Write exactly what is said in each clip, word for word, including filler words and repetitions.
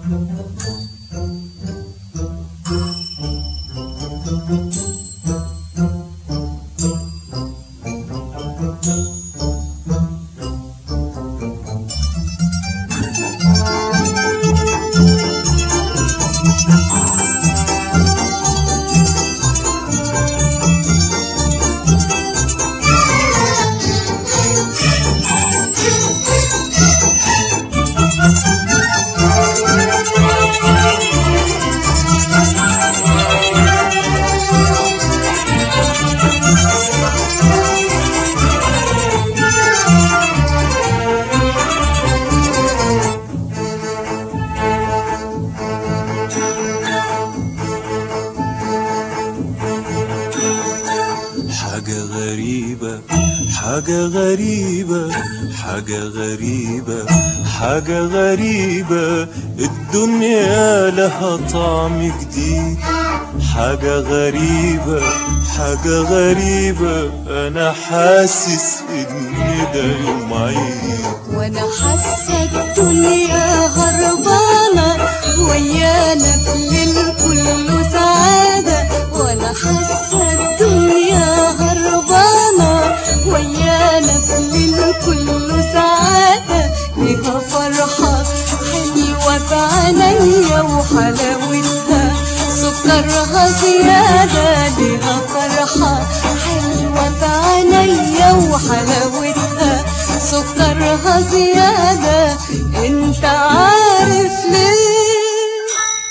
حاجة غريبة حاجة غريبة حاجة غريبة حاجة غريبة، الدنيا لها طعم جديد. حاجة غريبة حاجة غريبة، أنا حاسس إن ده يوم عيد، وأنا حاسة الدنيا هربانة ويانا الليل كله سعادة. وأنا حاسة الدنيا هربانة ويانا الليل كله سعادة. ليها فرحة حلوة بعينيا وحلاوتها سكرها زيادة. ليها فرحة حلوة بعينيا وحلاوتها سكرها زيادة. انت عارف ليه؟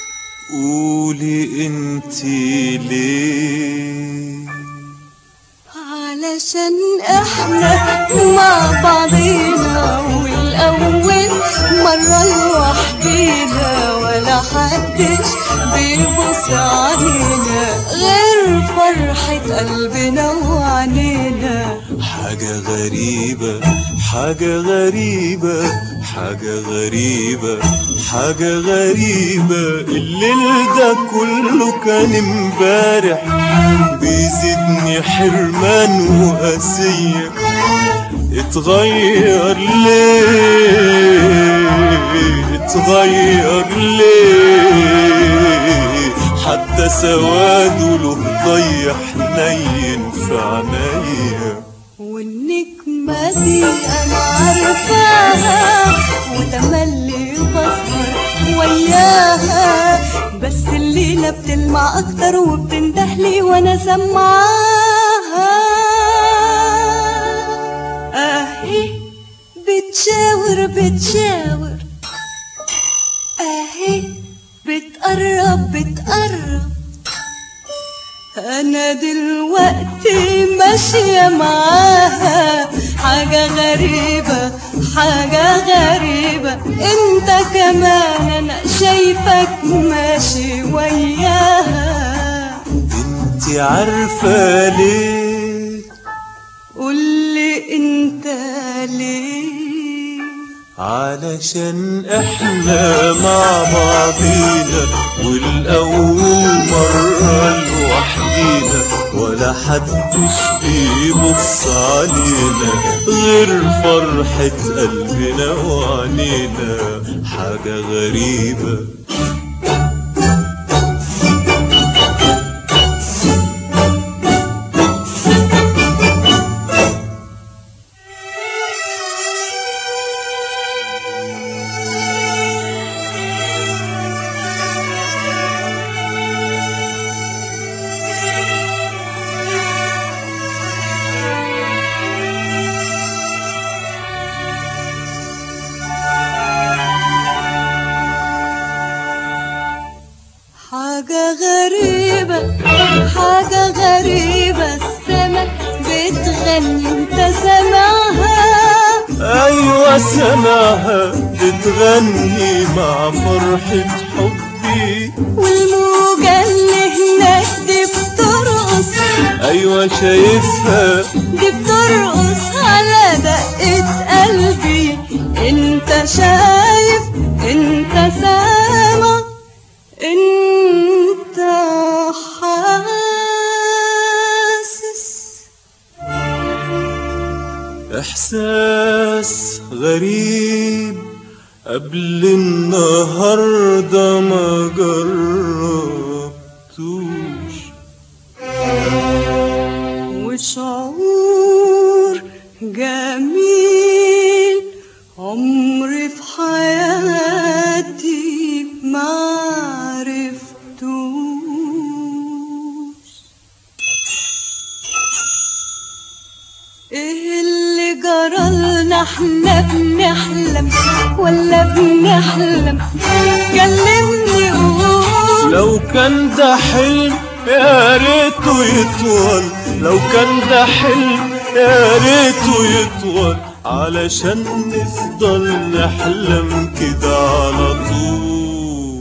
قولي انتي ليه؟ علشان احنا مع بعضينا والاول مرة لوحدينا، ولا حدش بيبص علينا غير فرحة قلبنا وعنينا. حاجة غريبة حاجة غريبة حاجة غريبة حاجة غريبة، الليل ده كله كان امبارح بيزيدني حرمان وقاسية. اتغير ليه اتغير ليه، حتى سواده له ضي حنين في عينيا. والنجمة دي أنا عارفاها وتملي بسهر وياها، بس الليلة بتلمع أكتر وبتندهلي وأنا سمعاها. أهي بتشاور بتشاور، أهي بتقرب بتقرب، أنا دلوقتي ماشية معاها. حاجة غريبة حاجة غريبة، انت كمان أنا شايفك ماشي وياها. انتي عارفة ليه؟ قولي انت ليه؟ علشان احنا مع بعضينا والأول مرة لوحدينا، ولا حدش بيبص علينا غير فرحة قلبنا وعنينا. حاجة غريبة حاجة غريبة حاجة غريبة، السما بتغني انت سامعها؟ أيوة سامعها بتغني مع فرحة حبي. والموجة اللي هناك دي بترقص، أيوة شايفها دي بترقص على دقة قلبي. انت شايف انت سامع انت حاسس. إحساس غريب قبل النهاردة ما جربتوش. وشعور جميل عمري في حياتي ما عرفتوش. ايه اللي جرالنا؟ احنا بنحلم ولا بنحلم؟ كلمني قول. لو كان ده حلم يا ريته يطول، لو كان ده حلم يا ريته يطول، علشان نفضل نحلم كده على طول،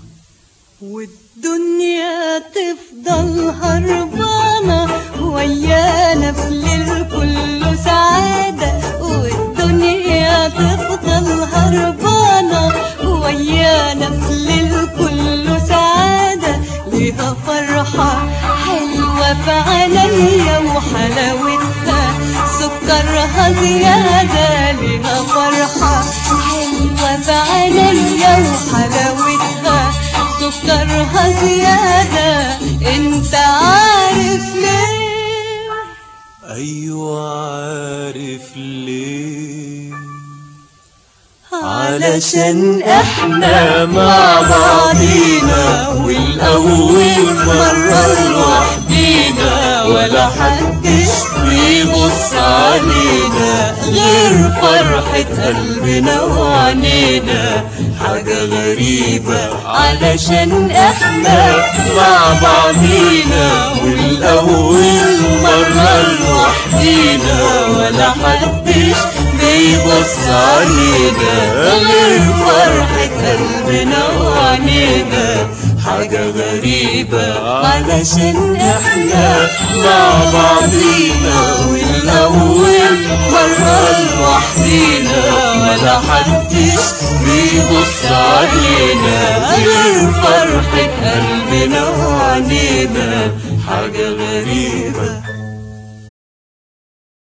والدنيا تفضل هربانة ويانا في الليل كله سعادة. والدنيا تفضل هربانة ويانا في الليل كله سعادة. ليها فرحة حلوة في عينيا وحلاوتها سكرها زيادة. ليها فرحة حلوة في عينيا وحلاوتها سكرها زيادة. انت عارف ليه؟ ايوه عارف ليه، علشان احنا مع بعضينا والاول مرة لوحدينا، ولا حدش بيبص علينا غير فرحة قلبنا وعنينا. حاجة غريبة علشان احنا مع بعضينا والاول مرة لوحدينا، ولا حدش بيبص علينا غير فرحة قلبنا وعنينا. حاجة غريبة علشان احنا مع بعضينا والاول مرة لوحدينا، ولا حدش بيبص علينا غير فرحة قلبنا وعنينا. حاجة غريبة